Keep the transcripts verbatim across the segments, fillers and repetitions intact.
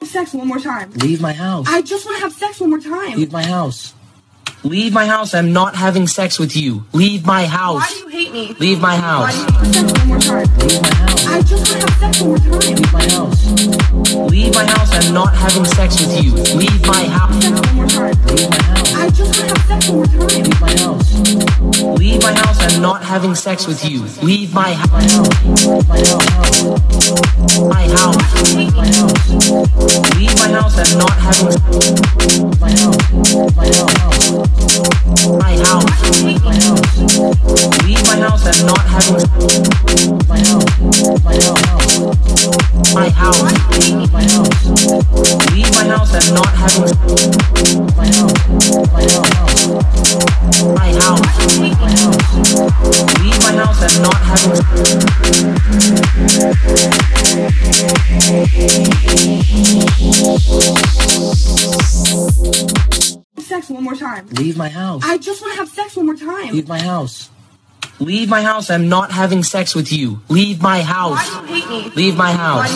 sex one more time. Leave my house. I just want to have sex one more time. Leave my house. Leave my house. I'm not having sex with you. Leave my house. Why do you hate me? Leave my house. Why do you have sex one more time? Leave my house. I just want to have sex one more time. Leave my house. Leave my house. I'm not having sex with you. Leave my house. Sex one more time. Leave my house. I just want to have sex one more time. Leave my house. Leave my house. I'm not having sex with you. Leave my house. My house. Why do you hate me? Leave my house. I'm not having my house. My house. My house. Leave my house. I'm not having my house. My house. My house. My house. Leave my house. I'm not having my house. My house. My house. My house. Leave my house. I'm not having Sex one more time. Leave my house. I just want to have sex one more time. Leave my house. Leave my house. I'm not having sex with you. Leave my house. Why do you hate me? Leave my house.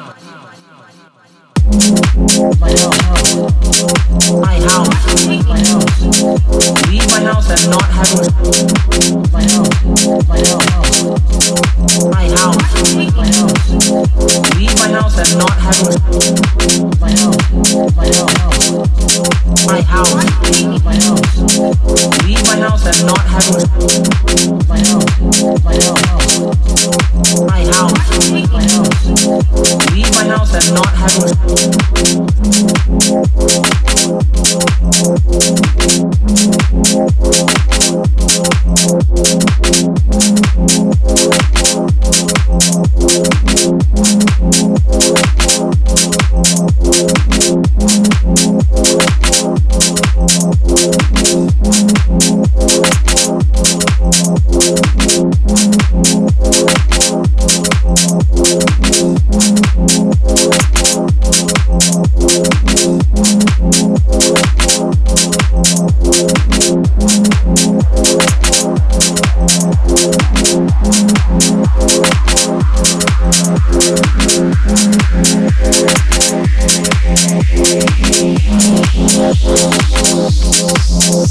Why do you... My house. My house. Leave my house. I'm not having my house. My house. My house. My house. Leave my house. I'm not having my house. My house. My house. My house. Leave my house. I'm not having my house. My house. My house. My house. Leave my house. I'm not having We'll be right back.